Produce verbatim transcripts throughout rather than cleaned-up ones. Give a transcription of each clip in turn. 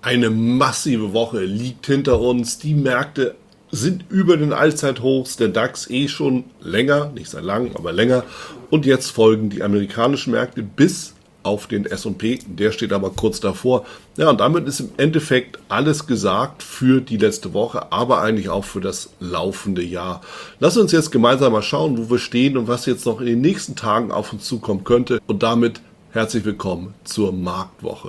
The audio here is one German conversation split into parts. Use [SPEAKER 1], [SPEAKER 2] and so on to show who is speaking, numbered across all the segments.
[SPEAKER 1] Eine massive Woche liegt hinter uns. Die Märkte sind über den Allzeithochs, der DAX eh schon länger, nicht sehr lang, aber länger. Und jetzt folgen die amerikanischen Märkte bis auf den S und P. Der steht aber kurz davor. Ja, und damit ist im Endeffekt alles gesagt für die letzte Woche, aber eigentlich auch für das laufende Jahr. Lass uns jetzt gemeinsam mal schauen, wo wir stehen und was jetzt noch in den nächsten Tagen auf uns zukommen könnte. Und damit herzlich willkommen zur Marktwoche.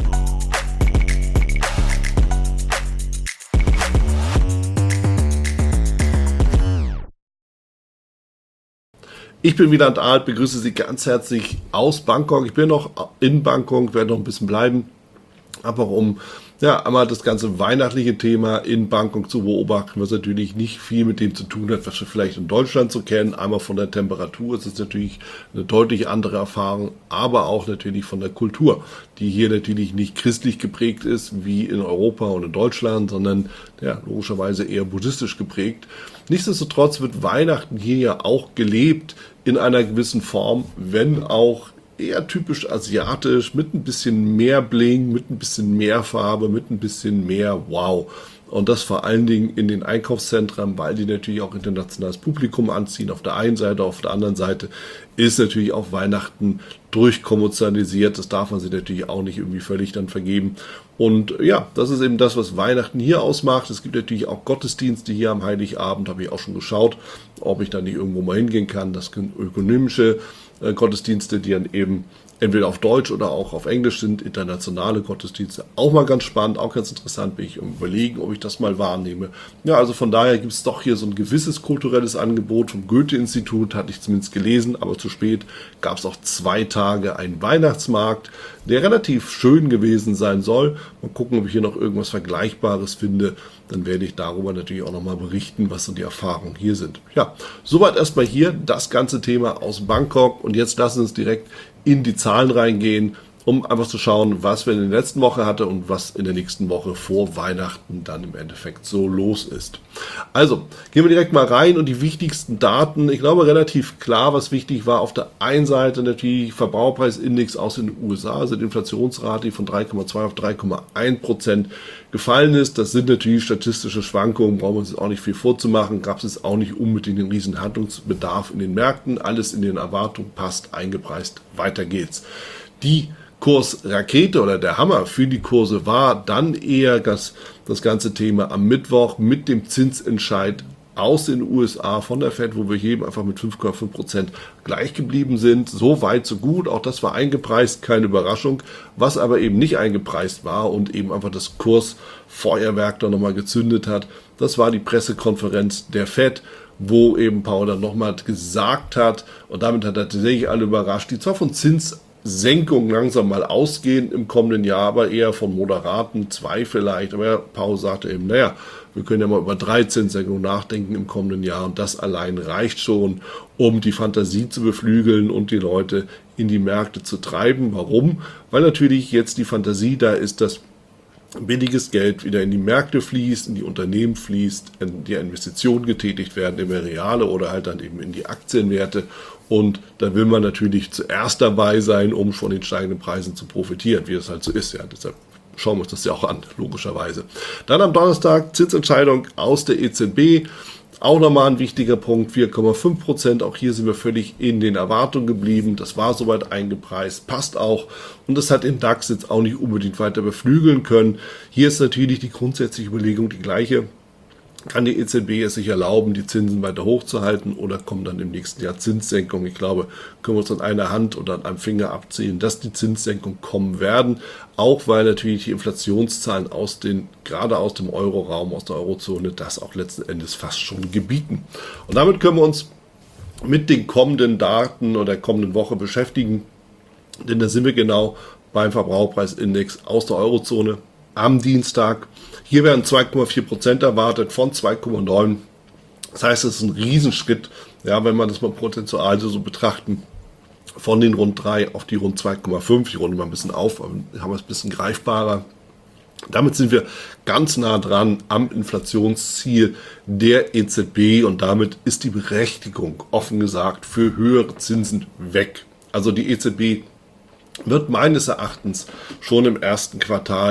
[SPEAKER 1] Ich bin Wieland Alt, begrüße Sie ganz herzlich aus Bangkok. Ich bin noch in Bangkok, werde noch ein bisschen bleiben, aber um ja einmal das ganze weihnachtliche Thema in Bangkok zu beobachten, was natürlich nicht viel mit dem zu tun hat, was wir vielleicht in Deutschland so kennen. Einmal von der Temperatur, es ist natürlich eine deutlich andere Erfahrung, aber auch natürlich von der Kultur, die hier natürlich nicht christlich geprägt ist, wie in Europa und in Deutschland, sondern ja, logischerweise eher buddhistisch geprägt. Nichtsdestotrotz wird Weihnachten hier ja auch gelebt in einer gewissen Form, wenn auch eher typisch asiatisch, mit ein bisschen mehr Bling, mit ein bisschen mehr Farbe, mit ein bisschen mehr Wow. Und das vor allen Dingen in den Einkaufszentren, weil die natürlich auch internationales Publikum anziehen. Auf der einen Seite, auf der anderen Seite ist natürlich auch Weihnachten durchkommerzialisiert. Das darf man sich natürlich auch nicht irgendwie völlig dann vergeben. Und ja, das ist eben das, was Weihnachten hier ausmacht. Es gibt natürlich auch Gottesdienste hier am Heiligabend, habe ich auch schon geschaut, ob ich da nicht irgendwo mal hingehen kann. Das sind ökonomische äh, Gottesdienste, die dann eben entweder auf Deutsch oder auch auf Englisch sind, internationale Gottesdienste. Auch mal ganz spannend, auch ganz interessant, bin ich überlegen, ob ich das mal wahrnehme. Ja, also von daher gibt es doch hier so ein gewisses kulturelles Angebot. Vom Goethe-Institut hatte ich zumindest gelesen, aber zu spät gab es auch zwei Tage einen Weihnachtsmarkt, der relativ schön gewesen sein soll. Mal gucken, ob ich hier noch irgendwas Vergleichbares finde. Dann werde ich darüber natürlich auch nochmal berichten, was so die Erfahrungen hier sind. Ja, soweit erstmal hier das ganze Thema aus Bangkok. Und jetzt lassen wir uns direkt in die Zahlen reingehen, um einfach zu schauen, was wir in der letzten Woche hatten und was in der nächsten Woche vor Weihnachten dann im Endeffekt so los ist. Also, gehen wir direkt mal rein und die wichtigsten Daten. Ich glaube, relativ klar, was wichtig war. Auf der einen Seite natürlich Verbraucherpreisindex aus den U S A, also die Inflationsrate, die von drei Komma zwei auf drei Komma eins Prozent gefallen ist. Das sind natürlich statistische Schwankungen, brauchen wir uns jetzt auch nicht viel vorzumachen. Gab es jetzt auch nicht unbedingt den riesen Handlungsbedarf in den Märkten. Alles in den Erwartungen passt, eingepreist. Weiter geht's. Die Kursrakete oder der Hammer für die Kurse war dann eher das, das ganze Thema am Mittwoch mit dem Zinsentscheid aus den U S A von der Fed, wo wir hier eben einfach mit fünf Komma fünf Prozent gleich geblieben sind. So weit, so gut. Auch das war eingepreist, keine Überraschung. Was aber eben nicht eingepreist war und eben einfach das Kursfeuerwerk da nochmal gezündet hat, das war die Pressekonferenz der Fed, wo eben Powell dann nochmal gesagt hat, und damit hat er tatsächlich alle überrascht, die zwar von Zins Senkung langsam mal ausgehen im kommenden Jahr, aber eher von moderaten, zwei vielleicht. Aber Powell sagte eben, naja, wir können ja mal über drei Zinssenkungen nachdenken im kommenden Jahr und das allein reicht schon, um die Fantasie zu beflügeln und die Leute in die Märkte zu treiben. Warum? Weil natürlich jetzt die Fantasie da ist, dass billiges Geld wieder in die Märkte fließt, in die Unternehmen fließt, in die Investitionen getätigt werden, in Reale oder halt dann eben in die Aktienwerte. Und da will man natürlich zuerst dabei sein, um von den steigenden Preisen zu profitieren, wie es halt so ist. Ja, deshalb schauen wir uns das ja auch an, logischerweise. Dann am Donnerstag Zinsentscheidung aus der E Z B. Auch nochmal ein wichtiger Punkt, vier Komma fünf Prozent. Auch hier sind wir völlig in den Erwartungen geblieben. Das war soweit eingepreist, passt auch. Und das hat den DAX jetzt auch nicht unbedingt weiter beflügeln können. Hier ist natürlich die grundsätzliche Überlegung die gleiche. Kann die E Z B es sich erlauben, die Zinsen weiter hochzuhalten oder kommen dann im nächsten Jahr Zinssenkungen? Ich glaube, können wir uns an einer Hand oder an einem Finger abzählen, dass die Zinssenkungen kommen werden, auch weil natürlich die Inflationszahlen aus den, gerade aus dem Euroraum, aus der Eurozone, das auch letzten Endes fast schon gebieten. Und damit können wir uns mit den kommenden Daten oder der kommenden Woche beschäftigen, denn da sind wir genau beim Verbraucherpreisindex aus der Eurozone am Dienstag. Hier werden zwei Komma vier Prozent erwartet von zwei Komma neun. Das heißt, es ist ein Riesenschritt, ja, wenn man das mal prozentual so betrachten, von den rund drei auf die rund zwei Komma fünf. Ich runde mal ein bisschen auf, aber haben wir es ein bisschen greifbarer. Damit sind wir ganz nah dran am Inflationsziel der E Z B und damit ist die Berechtigung, offen gesagt, für höhere Zinsen weg. Also die E Z B wird meines Erachtens schon im ersten Quartal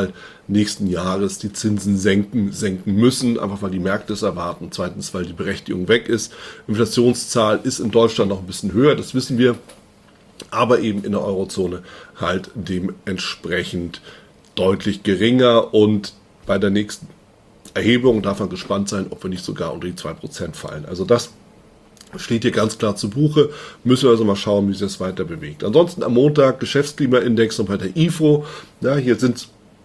[SPEAKER 1] nächsten Jahres die Zinsen senken, senken müssen, einfach weil die Märkte es erwarten. Zweitens, weil die Berechtigung weg ist. Inflationszahl ist in Deutschland noch ein bisschen höher, das wissen wir, aber eben in der Eurozone halt dementsprechend deutlich geringer, und bei der nächsten Erhebung darf man gespannt sein, ob wir nicht sogar unter die zwei Prozent fallen. Also das steht hier ganz klar zu Buche. Müssen wir also mal schauen, wie sich das weiter bewegt. Ansonsten am Montag Geschäftsklimaindex und bei der I F O. Ja, hier sind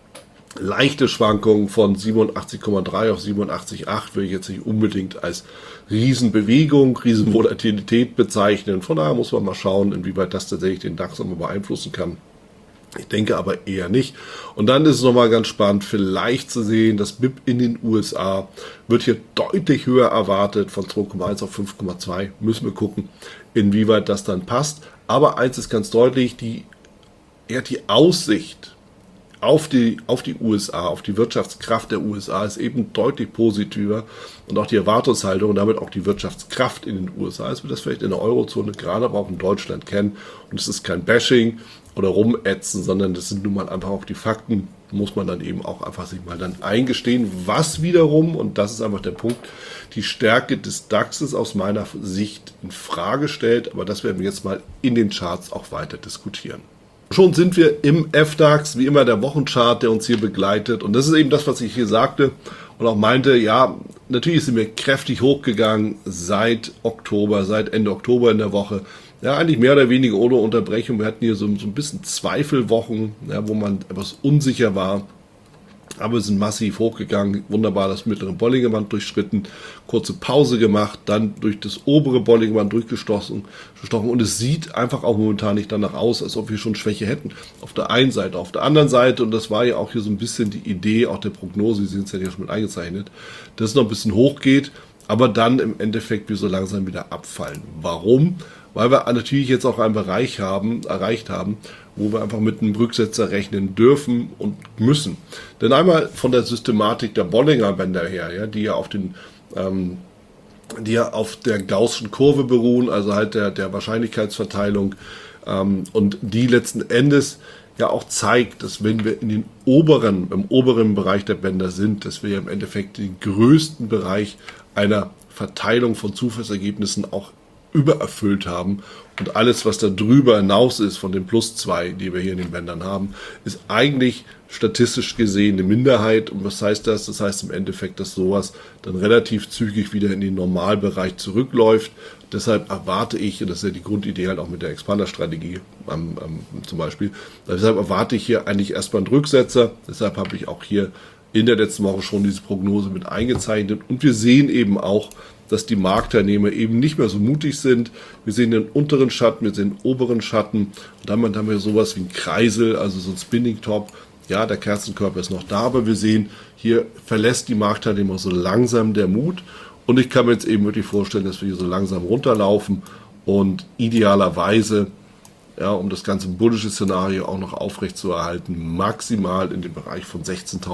[SPEAKER 1] leichte Schwankungen von siebenundachtzig Komma drei auf siebenundachtzig Komma acht, will ich jetzt nicht unbedingt als Riesenbewegung, Riesenvolatilität bezeichnen. Von daher muss man mal schauen, inwieweit das tatsächlich den DAX nochmal beeinflussen kann. Ich denke aber eher nicht. Und dann ist es nochmal ganz spannend, vielleicht zu sehen, das B I P in den U S A wird hier deutlich höher erwartet, von zwei Komma eins auf fünf Komma zwei. Müssen wir gucken, inwieweit das dann passt. Aber eins ist ganz deutlich, die, ja, die Aussicht auf die, auf die U S A, auf die Wirtschaftskraft der U S A ist eben deutlich positiver, und auch die Erwartungshaltung und damit auch die Wirtschaftskraft in den U S A, als wir das vielleicht in der Eurozone, gerade aber auch in Deutschland kennen. Und es ist kein Bashing oder Rumätzen, sondern das sind nun mal einfach auch die Fakten, muss man dann eben auch einfach sich mal dann eingestehen, was wiederum, und das ist einfach der Punkt, die Stärke des DAXes aus meiner Sicht in Frage stellt, aber das werden wir jetzt mal in den Charts auch weiter diskutieren. Schon sind wir im F DAX, wie immer der Wochenchart, der uns hier begleitet. Und das ist eben das, was ich hier sagte und auch meinte, ja, natürlich sind wir kräftig hochgegangen seit Oktober, seit Ende Oktober in der Woche. Ja, eigentlich mehr oder weniger ohne Unterbrechung. Wir hatten hier so, so ein bisschen Zweifelwochen, ja, wo man etwas unsicher war. Aber wir sind massiv hochgegangen, wunderbar das mittlere Bollinger Band durchschritten, kurze Pause gemacht, dann durch das obere Bollinger Band durchgestochen, gestochen, und es sieht einfach auch momentan nicht danach aus, als ob wir schon Schwäche hätten. Auf der einen Seite, auf der anderen Seite, und das war ja auch hier so ein bisschen die Idee, auch der Prognose, Sie sind es ja hier schon mit eingezeichnet, dass es noch ein bisschen hochgeht, aber dann im Endeffekt wir so langsam wieder abfallen. Warum? Weil wir natürlich jetzt auch einen Bereich haben, erreicht haben, wo wir einfach mit einem Rücksetzer rechnen dürfen und müssen. Denn einmal von der Systematik der Bollinger Bänder her, ja, die ja auf den, ähm, die ja auf der Gaußschen Kurve beruhen, also halt der, der Wahrscheinlichkeitsverteilung, ähm, und die letzten Endes ja auch zeigt, dass wenn wir in den oberen, im oberen Bereich der Bänder sind, dass wir ja im Endeffekt den größten Bereich einer Verteilung von Zufallsergebnissen auch übererfüllt haben, und alles, was da drüber hinaus ist von den plus zwei, die wir hier in den Bändern haben, ist eigentlich statistisch gesehen eine Minderheit. Und was heißt das? Das heißt im Endeffekt, dass sowas dann relativ zügig wieder in den Normalbereich zurückläuft. Deshalb erwarte ich, und das ist ja die Grundidee halt auch mit der Expander-Strategie ähm, ähm, zum Beispiel, deshalb erwarte ich hier eigentlich erstmal einen Rücksetzer. Deshalb habe ich auch hier in der letzten Woche schon diese Prognose mit eingezeichnet. Und wir sehen eben auch, dass die Marktteilnehmer eben nicht mehr so mutig sind. Wir sehen den unteren Schatten, wir sehen den oberen Schatten. Und dann haben wir sowas wie ein Kreisel, also so ein Spinning Top. Ja, der Kerzenkörper ist noch da, aber wir sehen, hier verlässt die Marktteilnehmer so langsam der Mut. Und ich kann mir jetzt eben wirklich vorstellen, dass wir hier so langsam runterlaufen und idealerweise, ja, um das ganze bullische Szenario auch noch aufrecht zu erhalten, maximal in dem Bereich von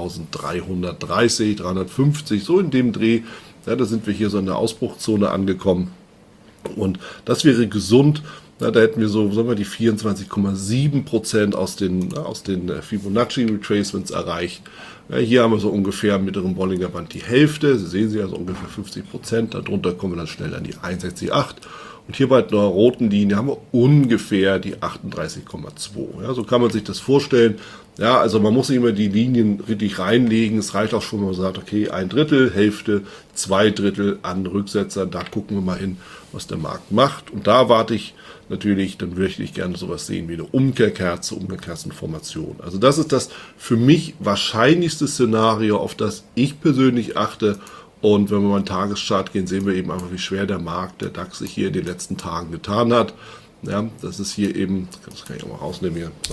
[SPEAKER 1] sechzehntausenddreihundertdreißig, dreihundertfünfzig, so in dem Dreh. Ja, da sind wir hier so in der Ausbruchszone angekommen, und das wäre gesund. Ja, da hätten wir so, sagen wir, die vierundzwanzig Komma sieben Prozent aus den, aus den Fibonacci Retracements erreicht. Ja, hier haben wir so ungefähr im mittleren Bollinger Band die Hälfte. Sie sehen sie, also ungefähr fünfzig Prozent. Darunter kommen wir dann schnell an die einundsechzig Komma acht. Und hier bei der roten Linie haben wir ungefähr die achtunddreißig Komma zwei. Ja, so kann man sich das vorstellen. Ja, also man muss nicht immer die Linien richtig reinlegen. Es reicht auch schon, wenn man sagt, okay, ein Drittel, Hälfte, zwei Drittel an Rücksetzern. Da gucken wir mal hin, was der Markt macht. Und da warte ich natürlich, dann möchte ich gerne sowas sehen wie eine Umkehrkerze, Umkehrkerzenformation. Also das ist das für mich wahrscheinlichste Szenario, auf das ich persönlich achte. Und wenn wir mal in den Tageschart gehen, sehen wir eben einfach, wie schwer der Markt, der DAX, sich hier in den letzten Tagen getan hat. Ja, das ist hier eben, das kann ich auch mal rausnehmen hier, so.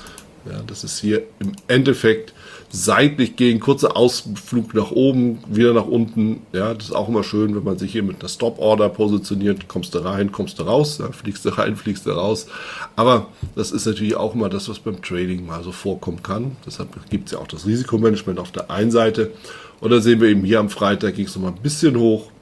[SPEAKER 1] Ja, das ist hier im Endeffekt seitlich gehen, kurzer Ausflug nach oben, wieder nach unten. Ja, das ist auch immer schön, wenn man sich hier mit einer Stop-Order positioniert. Kommst du rein, kommst du raus, ja, fliegst du rein, fliegst du raus. Aber das ist natürlich auch immer das, was beim Trading mal so vorkommen kann. Deshalb gibt es ja auch das Risikomanagement auf der einen Seite. Und da sehen wir eben hier am Freitag ging es nochmal ein bisschen hoch.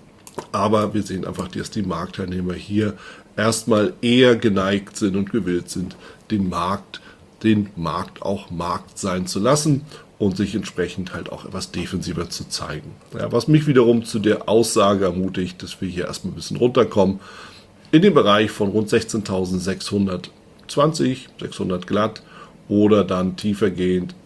[SPEAKER 1] Aber wir sehen einfach, dass die Marktteilnehmer hier erstmal eher geneigt sind und gewillt sind, den Markt den Markt auch Markt sein zu lassen. und sich entsprechend halt auch etwas defensiver zu zeigen. Ja, was mich wiederum zu der Aussage ermutigt, dass wir hier erstmal ein bisschen runterkommen, in den Bereich von rund sechzehntausendsechshundertzwanzig, sechshundert glatt oder dann tiefer gehend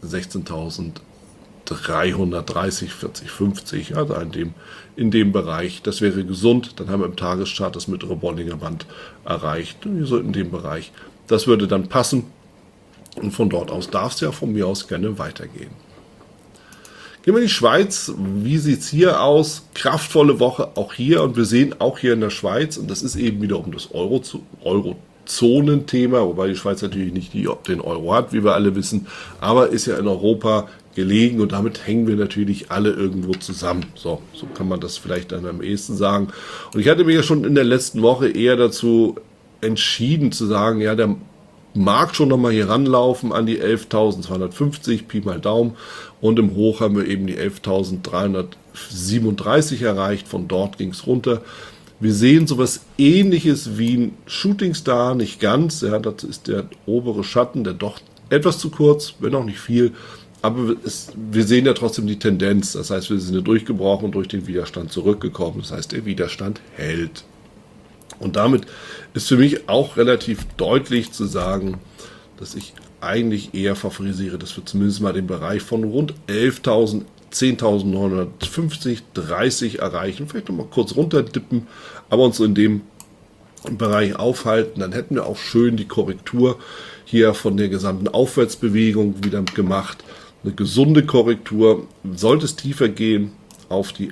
[SPEAKER 1] sechzehntausenddreihundertdreißig, vierzig, fünfzig, also in dem, in dem Bereich. Das wäre gesund, dann haben wir im Tageschart das mittlere Bollinger Band erreicht, so in dem Bereich. Das würde dann passen und von dort aus darf es ja von mir aus gerne weitergehen. Gehen wir in die Schweiz. Wie sieht es hier aus? Kraftvolle Woche auch hier und wir sehen auch hier in der Schweiz, und das ist eben wiederum das Euro, Eurozonenthema, wobei die Schweiz natürlich nicht die, den Euro hat, wie wir alle wissen, aber ist ja in Europa gelegen und damit hängen wir natürlich alle irgendwo zusammen. So, so kann man das vielleicht dann am ehesten sagen. Und ich hatte mich ja schon in der letzten Woche eher dazu entschieden zu sagen, ja, der mag schon nochmal hier ranlaufen an die elftausendzweihundertfünfzig, Pi mal Daumen, und im Hoch haben wir eben die elftausenddreihundertsiebenunddreißig erreicht, von dort ging es runter. Wir sehen sowas Ähnliches wie ein Shooting Star, nicht ganz, ja, das ist der obere Schatten, der doch etwas zu kurz, wenn auch nicht viel, aber es, wir sehen ja trotzdem die Tendenz, das heißt, wir sind ja durchgebrochen und durch den Widerstand zurückgekommen, das heißt, der Widerstand hält. Und damit ist für mich auch relativ deutlich zu sagen, dass ich eigentlich eher favorisiere, dass wir zumindest mal den Bereich von rund elftausend, zehntausendneunhundertfünfzig, dreißig erreichen, vielleicht nochmal kurz runterdippen, aber uns in dem Bereich aufhalten, dann hätten wir auch schön die Korrektur hier von der gesamten Aufwärtsbewegung wieder gemacht. Eine gesunde Korrektur, sollte es tiefer gehen auf die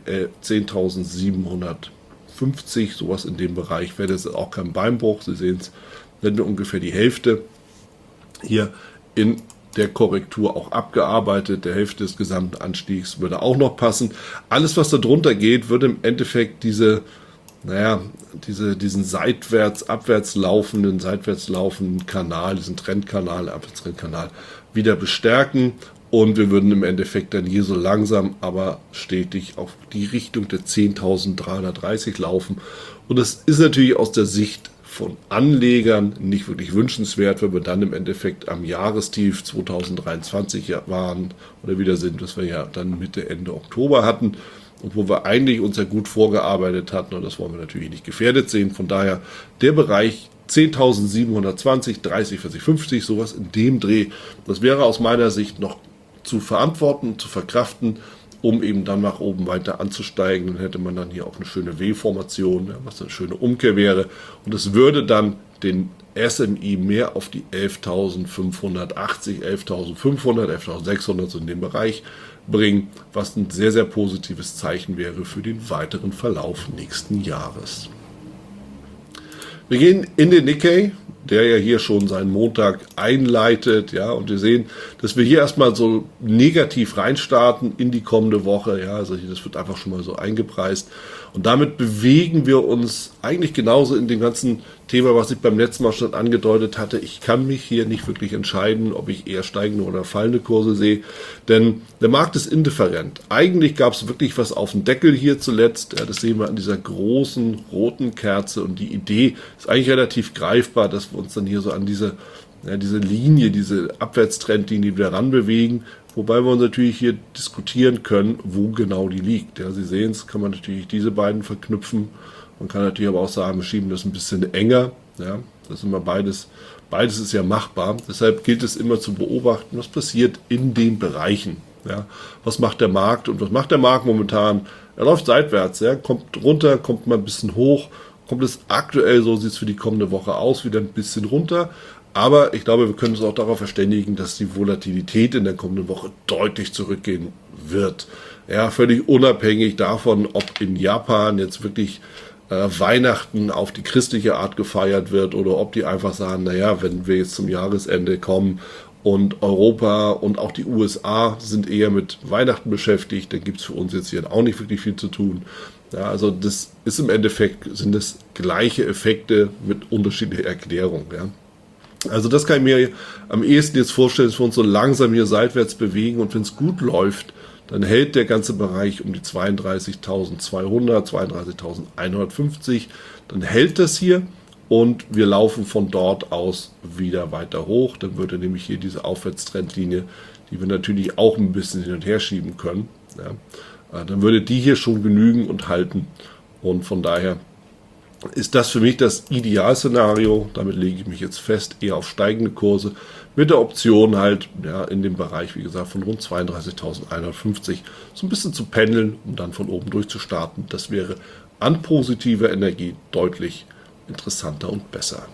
[SPEAKER 1] zehntausendsiebenhundertfünfzig, sowas in dem Bereich, wäre das auch kein Beinbruch. Sie sehen es, wenn wir ungefähr die Hälfte hier in der Korrektur auch abgearbeitet, der Hälfte des gesamten Anstiegs würde auch noch passen. Alles, was da drunter geht, würde im Endeffekt diese, naja, diese, diesen seitwärts, abwärts laufenden, seitwärts laufenden Kanal, diesen Trendkanal, Abwärtstrendkanal wieder bestärken. Und wir würden im Endeffekt dann hier so langsam, aber stetig auf die Richtung der zehntausenddreihundertdreißig laufen. Und das ist natürlich aus der Sicht von Anlegern nicht wirklich wünschenswert, wenn wir dann im Endeffekt am Jahrestief zweitausenddreiundzwanzig waren oder wieder sind, was wir ja dann Mitte, Ende Oktober hatten und wo wir eigentlich uns ja gut vorgearbeitet hatten, und das wollen wir natürlich nicht gefährdet sehen. Von daher der Bereich zehntausendsiebenhundertzwanzig, dreißig, vierzig, fünfzig, sowas in dem Dreh, das wäre aus meiner Sicht noch zu verantworten, zu verkraften, um eben dann nach oben weiter anzusteigen. Dann hätte man dann hier auch eine schöne W-Formation, was eine schöne Umkehr wäre. Und es würde dann den S M I mehr auf die elftausendfünfhundertachtzig, elftausendfünfhundert, elftausendsechshundert so in dem Bereich bringen, was ein sehr, sehr positives Zeichen wäre für den weiteren Verlauf nächsten Jahres. Wir gehen in den Nikkei, der ja hier schon seinen Montag einleitet, ja, und wir sehen, dass wir hier erstmal so negativ reinstarten in die kommende Woche, ja, also das wird einfach schon mal so eingepreist und damit bewegen wir uns eigentlich genauso in dem ganzen Thema, was ich beim letzten Mal schon angedeutet hatte. Ich kann mich hier nicht wirklich entscheiden, ob ich eher steigende oder fallende Kurse sehe, denn der Markt ist indifferent. Eigentlich gab es wirklich was auf dem Deckel hier zuletzt, ja, das sehen wir an dieser großen roten Kerze und die Idee ist eigentlich relativ greifbar, dass wir uns dann hier so an diese, ja, diese Linie, diese Abwärtstrendlinie wieder ranbewegen, wobei wir uns natürlich hier diskutieren können, wo genau die liegt. Ja, Sie sehen es, kann man natürlich diese beiden verknüpfen. Man kann natürlich aber auch sagen, wir schieben das ein bisschen enger. Ja, das ist immer beides, beides ist ja machbar. Deshalb gilt es immer zu beobachten, was passiert in den Bereichen. Ja, was macht der Markt und was macht der Markt momentan? Er läuft seitwärts, ja, kommt runter, kommt mal ein bisschen hoch, kommt es aktuell, so sieht es für die kommende Woche aus, wieder ein bisschen runter. Aber ich glaube, wir können uns auch darauf verständigen, dass die Volatilität in der kommenden Woche deutlich zurückgehen wird. Ja, völlig unabhängig davon, ob in Japan jetzt wirklich äh, Weihnachten auf die christliche Art gefeiert wird oder ob die einfach sagen, naja, wenn wir jetzt zum Jahresende kommen und Europa und auch die U S A sind eher mit Weihnachten beschäftigt, dann gibt es für uns jetzt hier auch nicht wirklich viel zu tun. Ja, also das ist im Endeffekt, sind das gleiche Effekte mit unterschiedlicher Erklärung, ja. Also das kann ich mir am ehesten jetzt vorstellen, dass wir uns so langsam hier seitwärts bewegen und wenn es gut läuft, dann hält der ganze Bereich um die zweiunddreißigtausendzweihundert, zweiunddreißigtausendeinhundertfünfzig, dann hält das hier und wir laufen von dort aus wieder weiter hoch. Dann würde nämlich hier diese Aufwärtstrendlinie die wir natürlich auch ein bisschen hin und her schieben können. Ja. Dann würde die hier schon genügen und halten. Und von daher ist das für mich das Idealszenario. Damit lege ich mich jetzt fest, eher auf steigende Kurse, mit der Option halt ja, in dem Bereich, wie gesagt, von rund zweiunddreißigtausendeinhundertfünfzig so ein bisschen zu pendeln, um dann von oben durchzustarten. Das wäre an positiver Energie deutlich interessanter und besser.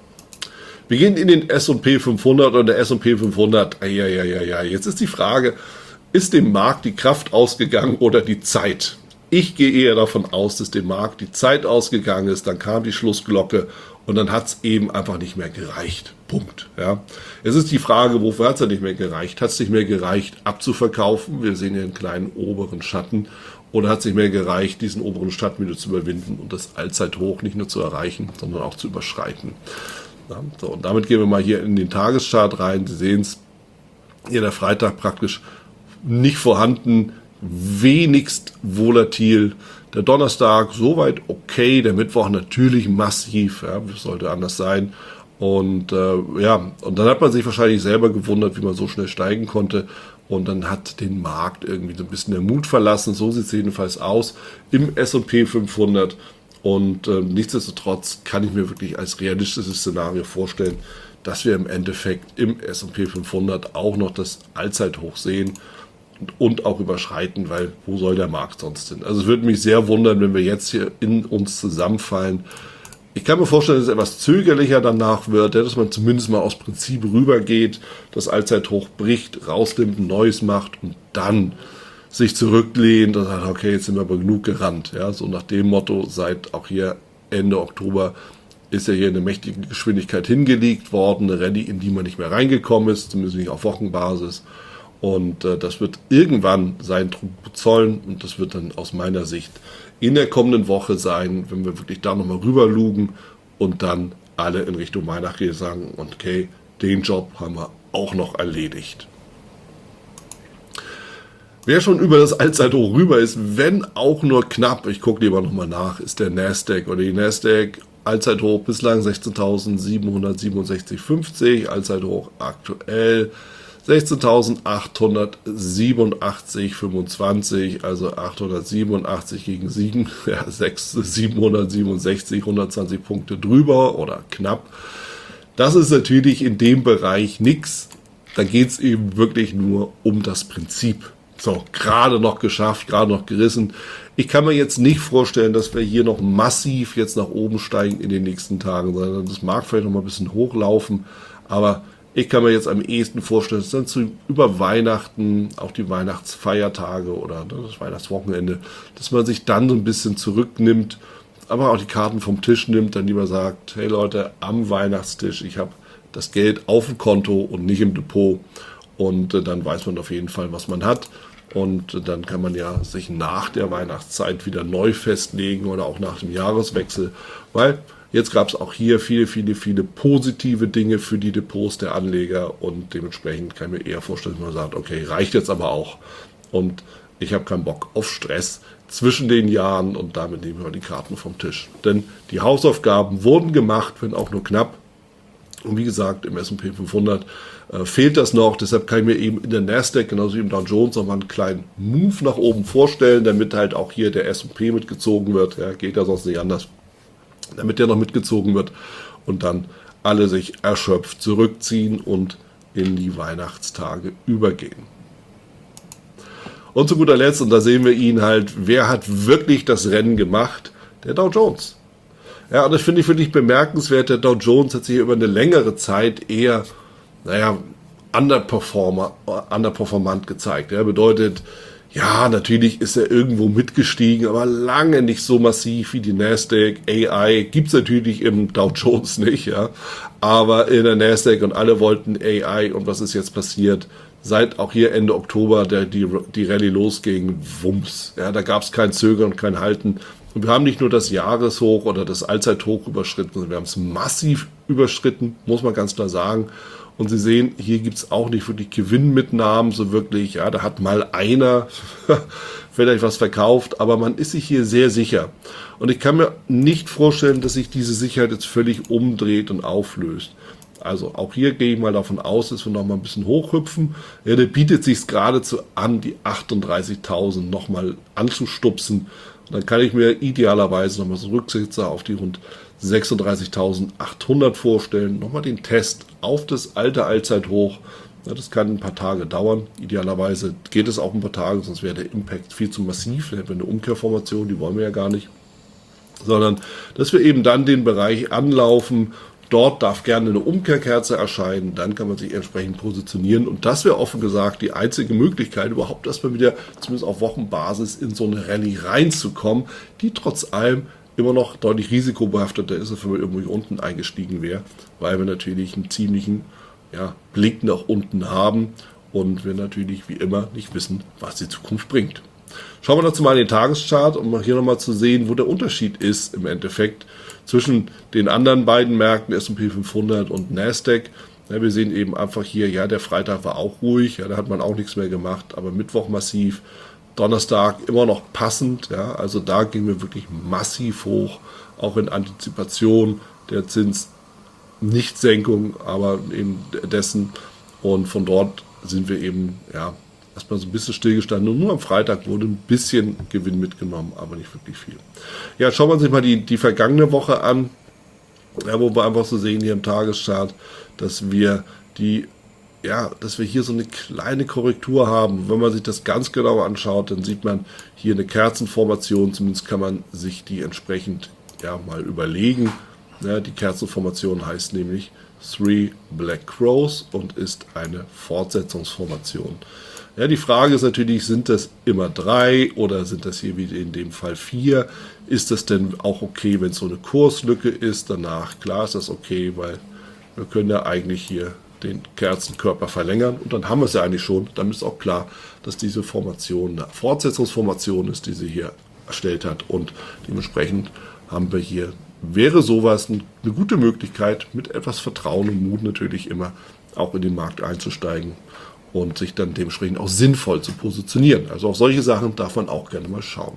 [SPEAKER 1] Wir gehen in den S und P fünfhundert und der S und P fünfhundert, ja, ja, ja, ja, jetzt ist die Frage, ist dem Markt die Kraft ausgegangen oder die Zeit? Ich gehe eher davon aus, dass dem Markt die Zeit ausgegangen ist, dann kam die Schlussglocke und dann hat es eben einfach nicht mehr gereicht. Punkt. Ja. Es ist die Frage, wofür hat es nicht mehr gereicht? Hat es nicht mehr gereicht, abzuverkaufen? Wir sehen hier einen kleinen oberen Schatten. Oder hat es nicht mehr gereicht, diesen oberen Schatten wieder zu überwinden und das Allzeithoch nicht nur zu erreichen, sondern auch zu überschreiten? Ja, so, und damit gehen wir mal hier in den Tageschart rein. Sie sehen es, hier der Freitag praktisch nicht vorhanden, wenigst volatil. Der Donnerstag soweit okay, der Mittwoch natürlich massiv, ja, das sollte anders sein. Und äh, ja, und dann hat man sich wahrscheinlich selber gewundert, wie man so schnell steigen konnte. Und dann hat den Markt irgendwie so ein bisschen der Mut verlassen. So sieht es jedenfalls aus im S und P fünfhundert. Und äh, nichtsdestotrotz kann ich mir wirklich als realistisches Szenario vorstellen, dass wir im Endeffekt im S und P fünfhundert auch noch das Allzeithoch sehen und, und auch überschreiten, weil wo soll der Markt sonst hin? Also es würde mich sehr wundern, wenn wir jetzt hier in uns zusammenfallen. Ich kann mir vorstellen, dass es etwas zögerlicher danach wird, dass man zumindest mal aus Prinzip rübergeht, das Allzeithoch bricht, rausnimmt, ein neues macht und dann sich zurücklehnt und sagt, okay, jetzt sind wir aber genug gerannt. Ja, so nach dem Motto, seit auch hier Ende Oktober ist ja hier eine mächtige Geschwindigkeit hingelegt worden, eine Rallye, in die man nicht mehr reingekommen ist, zumindest nicht auf Wochenbasis. Und äh, das wird irgendwann seinen Tribut zollen und das wird dann aus meiner Sicht in der kommenden Woche sein, wenn wir wirklich da nochmal rüberlugen und dann alle in Richtung Weihnachten sagen, okay, den Job haben wir auch noch erledigt. Wer schon über das Allzeithoch rüber ist, wenn auch nur knapp, ich gucke lieber nochmal nach, ist der Nasdaq oder die Nasdaq. Allzeithoch bislang sechzehntausendsiebenhundertsiebenundsechzig Komma fünfzig, Allzeithoch aktuell sechzehntausendachthundertsiebenundachtzig Komma fünfundzwanzig, also achthundertsiebenundachtzig gegen sieben, ja, siebenhundertsiebenundsechzig, hundertzwanzig Punkte drüber oder knapp. Das ist natürlich in dem Bereich nichts. Da geht es eben wirklich nur um das Prinzip. So, gerade noch geschafft, gerade noch gerissen. Ich kann mir jetzt nicht vorstellen, dass wir hier noch massiv jetzt nach oben steigen in den nächsten Tagen, sondern das mag vielleicht noch mal ein bisschen hochlaufen, aber ich kann mir jetzt am ehesten vorstellen, dass dann zu, über Weihnachten, auch die Weihnachtsfeiertage oder das Weihnachtswochenende, dass man sich dann so ein bisschen zurücknimmt, aber auch die Karten vom Tisch nimmt, dann lieber sagt, hey Leute, am Weihnachtstisch, ich habe das Geld auf dem Konto und nicht im Depot und äh, dann weiß man auf jeden Fall, was man hat. Und äh, dann kann man ja sich nach der Weihnachtszeit wieder neu festlegen oder auch nach dem Jahreswechsel, weil jetzt gab es auch hier viele, viele, viele positive Dinge für die Depots der Anleger und dementsprechend kann ich mir eher vorstellen, dass man sagt, okay, reicht jetzt aber auch und ich habe keinen Bock auf Stress zwischen den Jahren und damit nehmen wir die Karten vom Tisch. Denn die Hausaufgaben wurden gemacht, wenn auch nur knapp. Und wie gesagt, im S und P fünfhundert äh, fehlt das noch, deshalb kann ich mir eben in der Nasdaq, genauso wie im Dow Jones, nochmal einen kleinen Move nach oben vorstellen, damit halt auch hier der S und P mitgezogen wird. Ja, geht ja sonst nicht anders. Damit der noch mitgezogen wird und dann alle sich erschöpft zurückziehen und in die Weihnachtstage übergehen. Und zu guter Letzt, und da sehen wir ihn halt, wer hat wirklich das Rennen gemacht? Der Dow Jones. Ja, und das finde ich wirklich bemerkenswert. Der Dow Jones hat sich über eine längere Zeit eher, naja, underperformer, underperformant gezeigt. Ja, bedeutet, ja, natürlich ist er irgendwo mitgestiegen, aber lange nicht so massiv wie die Nasdaq. A I gibt's natürlich im Dow Jones nicht, ja. Aber in der Nasdaq und alle wollten A I und was ist jetzt passiert? Seit auch hier Ende Oktober der, die, die Rallye losging, wumms. Ja, da gab's kein Zögern und kein Halten. Und wir haben nicht nur das Jahreshoch oder das Allzeithoch überschritten, sondern wir haben es massiv überschritten, muss man ganz klar sagen. Und Sie sehen, hier gibt es auch nicht wirklich Gewinnmitnahmen, so wirklich, ja, da hat mal einer vielleicht was verkauft, aber man ist sich hier sehr sicher. Und ich kann mir nicht vorstellen, dass sich diese Sicherheit jetzt völlig umdreht und auflöst. Also auch hier gehe ich mal davon aus, dass wir noch mal ein bisschen hochhüpfen. Ja, der bietet sich geradezu an, die achtunddreißigtausend noch mal anzustupsen. Und dann kann ich mir idealerweise noch mal so Rücksetzer auf die rund sechsunddreißigtausendachthundert vorstellen. Nochmal den Test auf das alte Allzeithoch. Ja, das kann ein paar Tage dauern. Idealerweise geht es auch ein paar Tage, sonst wäre der Impact viel zu massiv. Da hätten wir eine Umkehrformation, die wollen wir ja gar nicht. Sondern, dass wir eben dann den Bereich anlaufen. Dort darf gerne eine Umkehrkerze erscheinen. Dann kann man sich entsprechend positionieren. Und das wäre offen gesagt die einzige Möglichkeit, überhaupt erstmal wieder, zumindest auf Wochenbasis, in so eine Rallye reinzukommen, die trotz allem immer noch deutlich risikobehafteter ist, als wenn man irgendwo hier unten eingestiegen wäre, weil wir natürlich einen ziemlichen ja, Blick nach unten haben und wir natürlich wie immer nicht wissen, was die Zukunft bringt. Schauen wir dazu mal in den Tageschart, um hier nochmal zu sehen, wo der Unterschied ist im Endeffekt zwischen den anderen beiden Märkten, S und P fünfhundert und Nasdaq. Ja, wir sehen eben einfach hier, ja, der Freitag war auch ruhig, ja, da hat man auch nichts mehr gemacht, aber Mittwoch massiv. Donnerstag immer noch passend, ja, also da gingen wir wirklich massiv hoch, auch in Antizipation der Zinsnichtsenkung, aber eben dessen. Und von dort sind wir eben, ja, erstmal so ein bisschen stillgestanden. Und nur am Freitag wurde ein bisschen Gewinn mitgenommen, aber nicht wirklich viel. Ja, schauen wir uns mal die, die vergangene Woche an, ja, wo wir einfach so sehen hier im Tageschart, dass wir die ja, dass wir hier so eine kleine Korrektur haben. Wenn man sich das ganz genau anschaut, dann sieht man hier eine Kerzenformation. Zumindest kann man sich die entsprechend ja mal überlegen. Ja, die Kerzenformation heißt nämlich Three Black Crows und ist eine Fortsetzungsformation. Ja, die Frage ist natürlich, sind das immer drei oder sind das hier wie in dem Fall vier? Ist das denn auch okay, wenn es so eine Kurslücke ist danach? Klar ist das okay, weil wir können ja eigentlich hier den Kerzenkörper verlängern und dann haben wir es ja eigentlich schon. Dann ist auch klar, dass diese Formation eine Fortsetzungsformation ist, die sie hier erstellt hat und dementsprechend haben wir hier, wäre sowas eine gute Möglichkeit, mit etwas Vertrauen und Mut natürlich immer auch in den Markt einzusteigen und sich dann dementsprechend auch sinnvoll zu positionieren. Also auf solche Sachen darf man auch gerne mal schauen.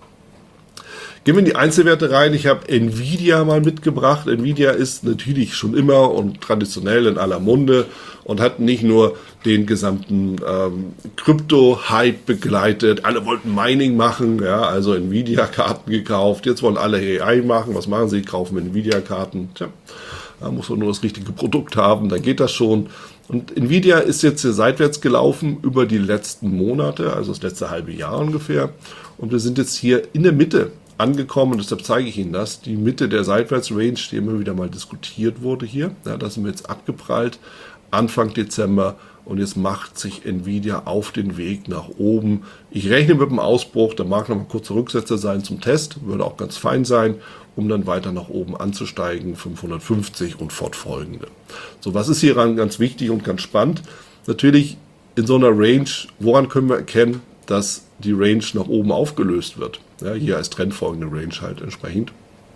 [SPEAKER 1] Gehen wir in die Einzelwerte rein. Ich habe Nvidia mal mitgebracht. Nvidia ist natürlich schon immer und traditionell in aller Munde und hat nicht nur den gesamten ähm, Krypto-Hype begleitet. Alle wollten Mining machen, ja, also Nvidia-Karten gekauft. Jetzt wollen alle A I machen. Was machen sie? Kaufen Nvidia-Karten. Tja, da muss man nur das richtige Produkt haben, dann geht das schon. Und Nvidia ist jetzt hier seitwärts gelaufen über die letzten Monate, also das letzte halbe Jahr ungefähr. Und wir sind jetzt hier in der Mitte angekommen und deshalb zeige ich Ihnen das. Die Mitte der Seitwärtsrange, die immer wieder mal diskutiert wurde hier. Ja, da sind wir jetzt abgeprallt, Anfang Dezember und jetzt macht sich Nvidia auf den Weg nach oben. Ich rechne mit dem Ausbruch, da mag noch mal kurze Rücksätze sein zum Test, würde auch ganz fein sein, um dann weiter nach oben anzusteigen, fünfhundertfünfzig und fortfolgende. So, was ist hieran ganz wichtig und ganz spannend? Natürlich in so einer Range, woran können wir erkennen, dass die Range nach oben aufgelöst wird? Ja, hier als trendfolgende Range halt entsprechend.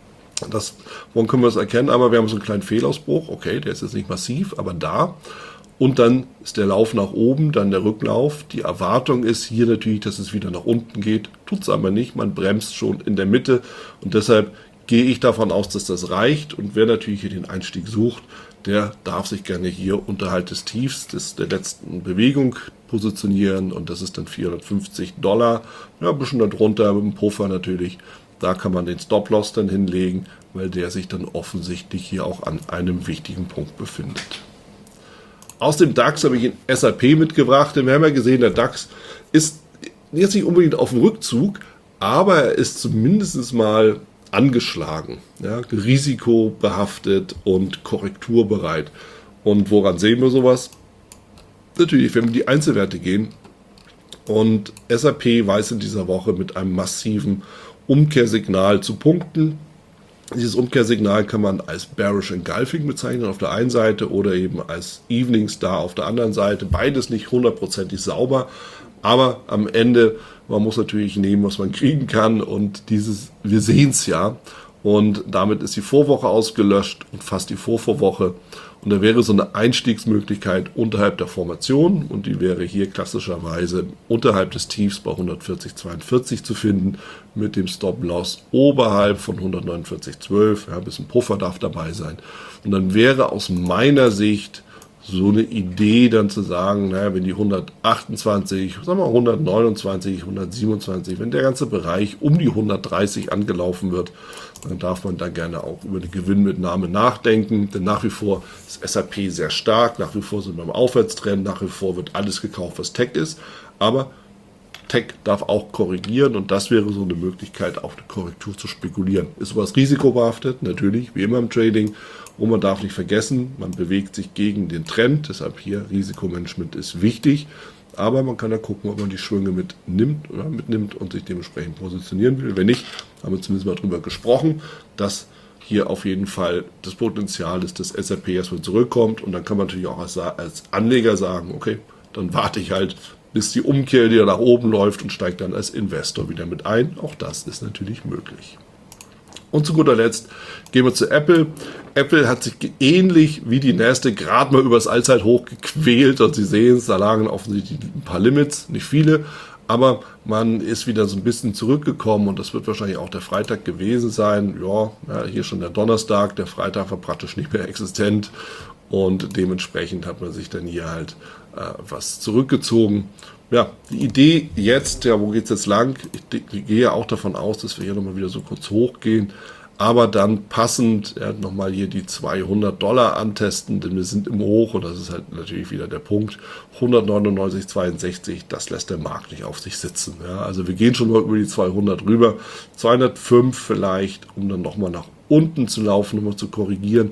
[SPEAKER 1] Das, woran können wir das erkennen? Aber wir haben so einen kleinen Fehlausbruch, okay, der ist jetzt nicht massiv, aber da. Und dann ist der Lauf nach oben, dann der Rücklauf. Die Erwartung ist hier natürlich, dass es wieder nach unten geht. Tut es aber nicht, man bremst schon in der Mitte. Und deshalb gehe ich davon aus, dass das reicht. Und wer natürlich hier den Einstieg sucht, der darf sich gerne hier unterhalb des Tiefs des, der letzten Bewegung positionieren. Und das ist dann vierhundertfünfzig Dollar. Ja, ein bisschen darunter, mit dem Puffer natürlich. Da kann man den Stop-Loss dann hinlegen, weil der sich dann offensichtlich hier auch an einem wichtigen Punkt befindet. Aus dem DAX habe ich den S und P mitgebracht, denn wir haben ja gesehen, der DAX ist jetzt nicht unbedingt auf dem Rückzug, aber er ist zumindest mal angeschlagen, ja, risikobehaftet und korrekturbereit. Und woran sehen wir sowas? Natürlich, wenn wir die Einzelwerte gehen. Und S und P weiß in dieser Woche mit einem massiven Umkehrsignal zu punkten. Dieses Umkehrsignal kann man als Bearish Engulfing bezeichnen auf der einen Seite oder eben als Evening Star auf der anderen Seite. Beides nicht hundertprozentig sauber, aber am Ende, man muss natürlich nehmen, was man kriegen kann und dieses, wir sehen es ja. und damit ist die Vorwoche ausgelöscht und fast die Vorvorwoche. Und da wäre so eine Einstiegsmöglichkeit unterhalb der Formation und die wäre hier klassischerweise unterhalb des Tiefs bei hundertvierzig Komma zweiundvierzig zu finden mit dem Stop-Loss oberhalb von hundertneunundvierzig Komma zwölf. Ja, ein bisschen Puffer darf dabei sein. Und dann wäre aus meiner Sicht so eine Idee dann zu sagen, naja, wenn die hundertachtundzwanzig, sagen wir hundertneunundzwanzig, hundertsiebenundzwanzig, wenn der ganze Bereich um die hundertdreißig angelaufen wird, dann darf man da gerne auch über eine Gewinnmitnahme nachdenken, denn nach wie vor ist S and P sehr stark, nach wie vor sind wir im Aufwärtstrend, nach wie vor wird alles gekauft, was Tech ist, aber Tech darf auch korrigieren und das wäre so eine Möglichkeit, auf eine Korrektur zu spekulieren. Ist sowas risikobehaftet? Natürlich, wie immer im Trading. Und man darf nicht vergessen, man bewegt sich gegen den Trend, deshalb hier Risikomanagement ist wichtig. Aber man kann ja gucken, ob man die Schwünge mitnimmt oder mitnimmt und sich dementsprechend positionieren will. Wenn nicht, haben wir zumindest mal darüber gesprochen, dass hier auf jeden Fall das Potenzial ist, dass S and P erstmal zurückkommt. Und dann kann man natürlich auch als, als Anleger sagen, okay, dann warte ich halt, bis die Umkehr wieder nach oben läuft und steigt dann als Investor wieder mit ein. Auch das ist natürlich möglich. Und zu guter Letzt gehen wir zu Apple. Apple hat sich ähnlich wie die Nasdaq gerade mal übers Allzeithoch gequält und Sie sehen es, da lagen offensichtlich ein paar Limits, nicht viele, aber man ist wieder so ein bisschen zurückgekommen und das wird wahrscheinlich auch der Freitag gewesen sein. Ja, ja hier schon der Donnerstag, der Freitag war praktisch nicht mehr existent und dementsprechend hat man sich dann hier halt äh, was zurückgezogen. Ja, die Idee jetzt, ja, wo geht es jetzt lang? Ich, ich gehe auch davon aus, dass wir hier nochmal wieder so kurz hochgehen, aber dann passend ja, nochmal hier die zweihundert Dollar antesten, denn wir sind im Hoch und das ist halt natürlich wieder der Punkt, hundertneunundneunzig Komma zweiundsechzig, das lässt der Markt nicht auf sich sitzen. Ja, also wir gehen schon mal über die zweihundert rüber, zweihundertfünf vielleicht, um dann nochmal nach unten zu laufen, nochmal zu korrigieren.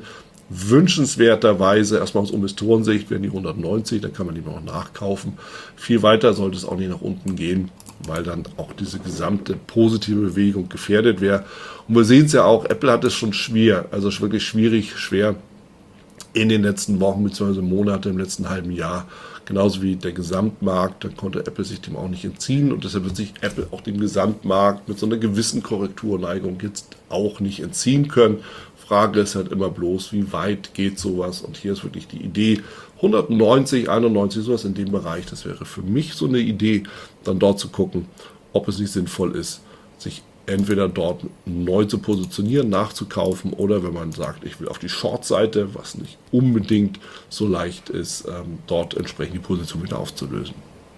[SPEAKER 1] Wünschenswerterweise, erstmal aus Investorensicht, wären die hundertneunzig, dann kann man die noch nachkaufen. Viel weiter sollte es auch nicht nach unten gehen, weil dann auch diese gesamte positive Bewegung gefährdet wäre. Und wir sehen es ja auch, Apple hat es schon schwer, also wirklich schwierig, schwer in den letzten Wochen bzw. Monaten, im letzten halben Jahr, genauso wie der Gesamtmarkt, da konnte Apple sich dem auch nicht entziehen und deshalb wird sich Apple auch dem Gesamtmarkt mit so einer gewissen Korrekturneigung jetzt auch nicht entziehen können. Frage ist halt immer bloß, wie weit geht sowas und hier ist wirklich die Idee, hundertneunzig, einundneunzig, sowas in dem Bereich, das wäre für mich so eine Idee, dann dort zu gucken, ob es nicht sinnvoll ist, sich entweder dort neu zu positionieren, nachzukaufen oder wenn man sagt, ich will auf die Short-Seite, was nicht unbedingt so leicht ist, ähm, dort entsprechend die Position wieder aufzulösen.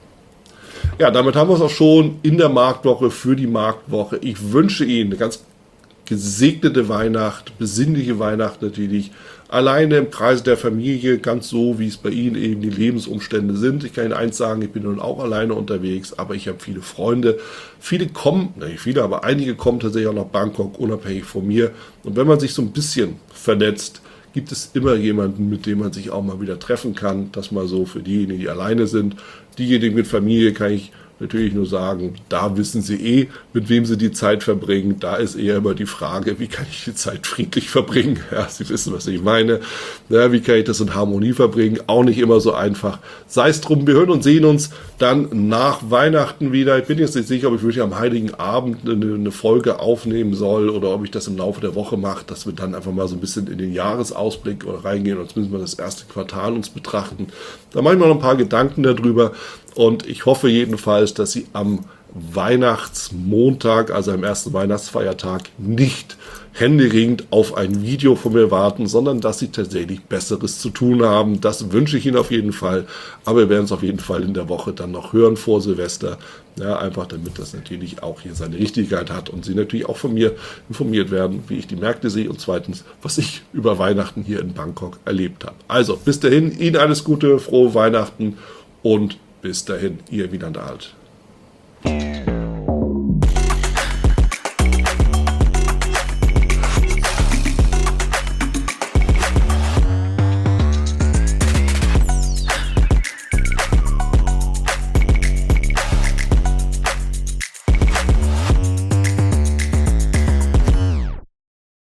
[SPEAKER 1] Ja, damit haben wir es auch schon in der Marktwoche für die Marktwoche. Ich wünsche Ihnen eine ganz gesegnete Weihnacht, besinnliche Weihnacht natürlich, alleine im Kreise der Familie, ganz so, wie es bei Ihnen eben die Lebensumstände sind. Ich kann Ihnen eins sagen, ich bin nun auch alleine unterwegs, aber ich habe viele Freunde. Viele kommen, nicht viele, aber einige kommen tatsächlich auch nach Bangkok, unabhängig von mir. Und wenn man sich so ein bisschen vernetzt, gibt es immer jemanden, mit dem man sich auch mal wieder treffen kann. Das mal so für diejenigen, die alleine sind. Diejenigen mit Familie kann ich natürlich nur sagen, da wissen Sie eh, mit wem Sie die Zeit verbringen. Da ist eher immer die Frage, wie kann ich die Zeit friedlich verbringen? Ja, Sie wissen, was ich meine. Ja, wie kann ich das in Harmonie verbringen? Auch nicht immer so einfach. Sei es drum, wir hören und sehen uns dann nach Weihnachten wieder. Ich bin jetzt nicht sicher, ob ich wirklich am Heiligen Abend eine, eine Folge aufnehmen soll oder ob ich das im Laufe der Woche mache, dass wir dann einfach mal so ein bisschen in den Jahresausblick reingehen und zumindest mal das erste Quartal uns betrachten. Da mache ich mir noch ein paar Gedanken darüber. Und ich hoffe jedenfalls, dass Sie am Weihnachtsmontag, also am ersten Weihnachtsfeiertag, nicht händeringend auf ein Video von mir warten, sondern dass Sie tatsächlich Besseres zu tun haben. Das wünsche ich Ihnen auf jeden Fall. Aber wir werden es auf jeden Fall in der Woche dann noch hören vor Silvester. Ja, einfach damit das natürlich auch hier seine Richtigkeit hat und Sie natürlich auch von mir informiert werden, wie ich die Märkte sehe und zweitens, was ich über Weihnachten hier in Bangkok erlebt habe. Also bis dahin, Ihnen alles Gute, frohe Weihnachten und bis dahin, Ihr Wieland Alt.